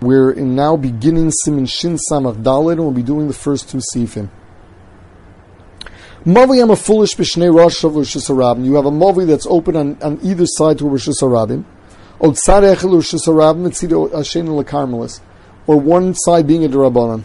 We're now beginning Siman Shin Samach Dalet, and we'll be doing the first two Sifim. Mavi am a foolish b'shnei Rosh of Rosh Hashanah. You have a Mavi that's open on either side to Rosh Hashanah. Od tzad echel Rosh Hashanah mitzido Hashem lekarmelis, or one side being a Derabanan.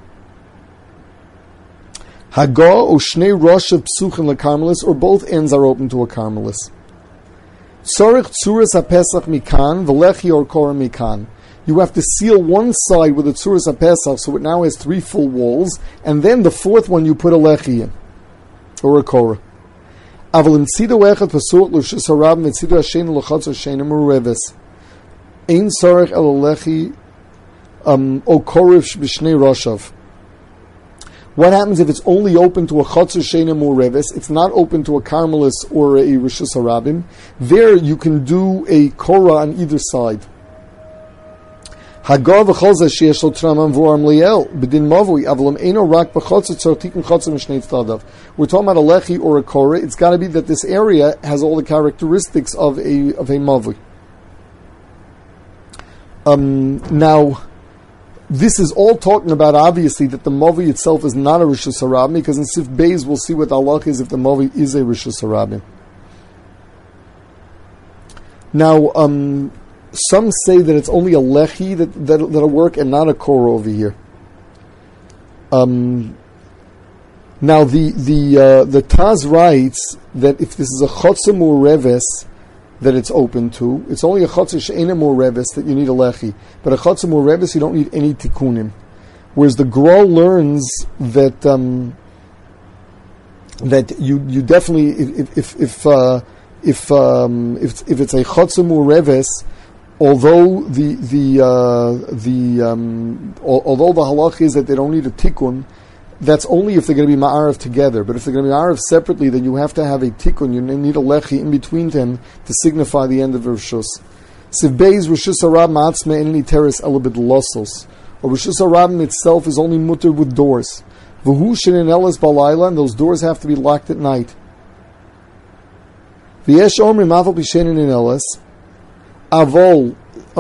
Haga o shnei Rosh of Psuchin lekarmelis, or both ends are open to a Carmelis. Tzarich tzuras haPesach mikan v'lechi or korah mikan. You have to seal one side with a tzuras haPesach, so it now has 3 full walls, and then the fourth one you put a lechi in, or a korah. Aval im tzido echad pasuch l'shus harab mitzido hashen l'chatz hashen mureves. Ein tzarich el lechi o korah b'shnei roshav. What happens if it's only open to a Chatzar Sheina Mureves? It's not open to a Carmelis or a Rishus Harabim. There you can do a Korah on either side. Hagav v'cholza sheyesh lo tramam v'oram liel b'din mavui avlam eino rak b'chatzar tzartikin chatzar m'shnei tzadav. We're talking about a lechi or a Korah. It's got to be that this area has all the characteristics of a mavui. Now, this is all talking about, obviously, that the Mavi itself is not a Rishus Harabim, because in Sif Beis we'll see what the halach is if the Mavi is a Rishus Harabim. Now, some say that it's only a Lechi that'll work and not a Korah over here. Now, the Taz writes that if this is a Chotzah Mureves that it's open to, it's only a Chotzah She'ena Mureves that you need a Lechi. But a Chotzah Mureves you don't need any Tikkunim. Whereas the Gra learns that that you definitely, if it's a Chotzah Mureves, although although the halach is that they don't need a tikkun, that's only if they're going to be ma'arav together. But if they're going to be ma'arav separately, then you have to have a tikkun. You need a lechi in between them to signify the end of the rishus. Siv beis rishus harab ma'atzme any teres elabid lossos. Or rishus harab itself is only mutter with doors. V'hu shenin elas balayla, and those doors have to be locked at night. V'yesh omri mafal b'shenin in elas. Avol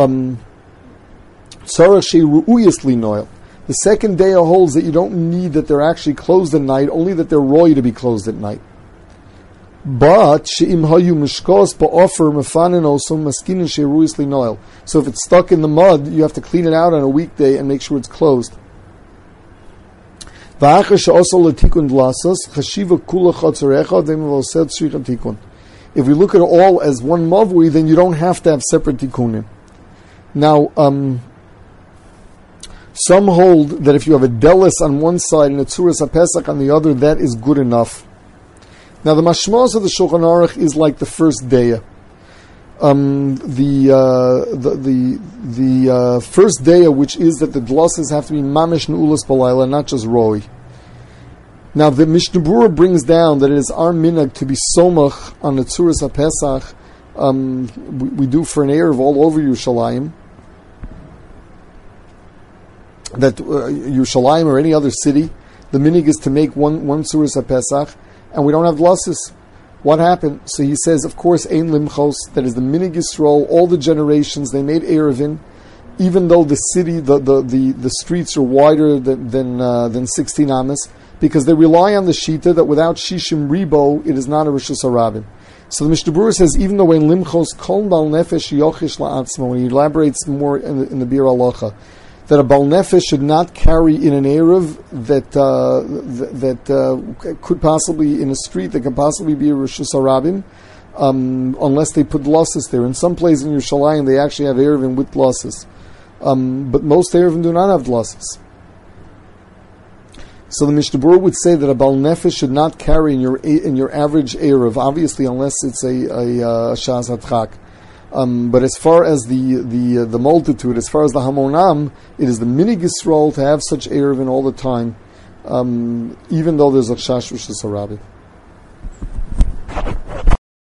tzarech shei ru'uyas li noel. The second day holds that you don't need that they're actually closed at night, only that they're roy to be closed at night. But she'im hayu mishkos ba'ofer mefanin osum maskinin she'ru'is li noel. So if it's stuck in the mud, you have to clean it out on a weekday and make sure it's closed. V'achar she'oso letikun dlasos chashiva kula chatzarecha v'mavosed tzricha tikun. If we look at it all as one mavui, then you don't have to have separate tikkunim. Now, some hold that if you have a delis on one side and a tzuras haPesach on the other, that is good enough. Now, the mashmos of the Shulchan Aruch is like the first day. The first day, which is that the glosses have to be mamish nu'ulas balayla, not just roi. Now, the Mishnah Berurah brings down that it is our minhag to be somach on the tzuras haPesach. We do for an Erev all over Yerushalayim. That Yerushalayim or any other city, the minhag is to make one tzuras haPesach, and we don't have glosses. What happened? So he says, of course, ein limchos. That is the minhag Yisrael. All the generations they made erevin, even though the city, the streets are wider than 16 amas, because they rely on the shita that without shishim ribo it is not a rishus harabim. So the Mishnah Berurah says, even though ein limchos kol bal nefesh yochish la'atzmo, when he elaborates more in the Bir Halacha, that a Bal Nefesh should not carry in an Erev that could possibly, in a street, that could possibly be a Rishus Harabim, unless they put glosses there. In some places in Yerushalayim, they actually have Erevim with glosses. But most Erevim do not have glosses. So the Mishnah Berurah would say that a Bal Nefesh should not carry in your average Erev, obviously, unless it's a Shaz HaTchak. But as far as the multitude, as far as the Hamonam, it is the minhag Yisrael to have such Erevin all the time, even though there's a Chash Rishus Harabim.